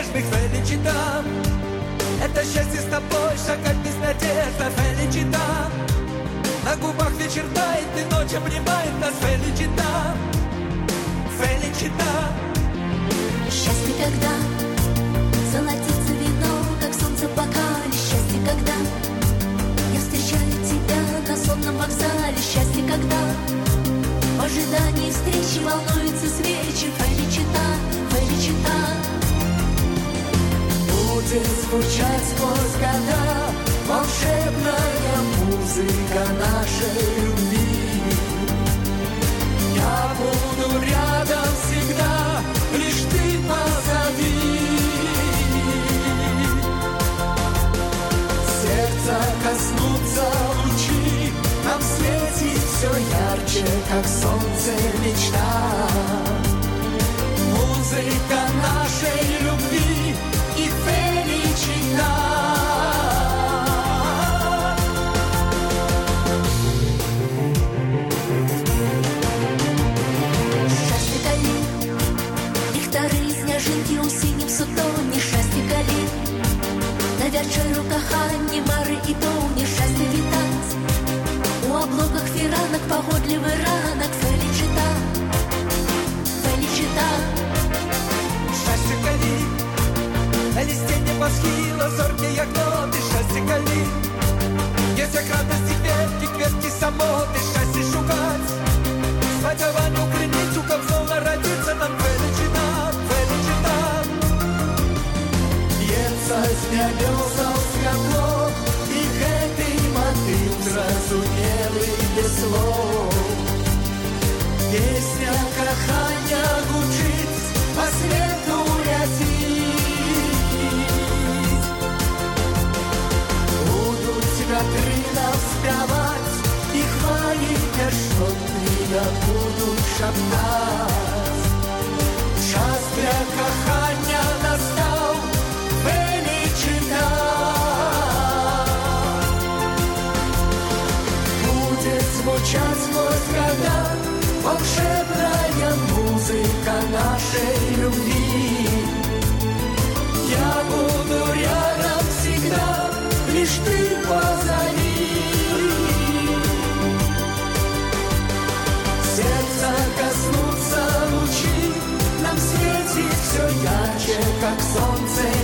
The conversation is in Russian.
нежных, феличита. Это счастье с тобой, шагать без надежды, феличита. На губах вечер тает, и ночь обнимает нас, феличита. Феличита. Счастье, когда золотится вино, как солнце в бокале. Счастье, когда я встречаю тебя на сонном вокзале. Счастье, когда в ожидании встречи волнуются свечи. Феличита, феличита. Будет звучать сквозь года волшебная музыка нашей любви. Я буду рядом всегда, лишь ты позови. Сердца коснутся лучи, нам светит все ярче, как солнце мечта. Музыка нашей любви и феличита. Счастье кали, ліхтари, сняжинки у синім сутоні. Счастье калі, на вечеру кохання, мари і повні. Счастье вітать у облоках фіранок, погодливий ранок. Феличита, феличита. Счастье кали, на листе небосхила зоркие ноты. Счастье кали, есть як радости ветки, кветки самоты. Счастье шукать, сподівання у криницю, как знову родиться нам. Феличита, феличита. Бьется с небесов світло, і гэтый мотив зразумелый без слов. Песня кохання гучить, по свету летит. Будуть вятри нам спявать, і хвалі пяшчотныя будуть шаптать. Час для кохання настав, феличита. Будет звучать сквозь года волшебная музыка нашей любви. Я буду рядом всегда, лишь ты позови. Сердца коснутся лучи, нам светит все ярче, как солнце